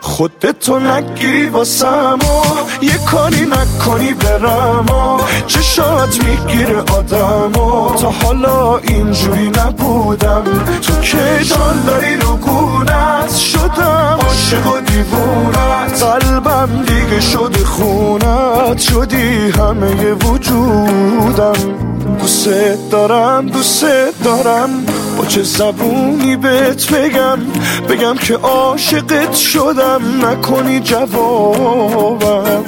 خودتو نگیری واسم و یه کاری نکنی برم و چشات میگیره آدم و تا حالا اینجوری نبودم. تو که جان داری رو گونت شدم عاشق و دیوونت، قلبم دیگه شده خونت، شدی همه وجودم. دوست دارم با چه زبونی بهت بگم که عاشقت شدم، نکنی جوابم.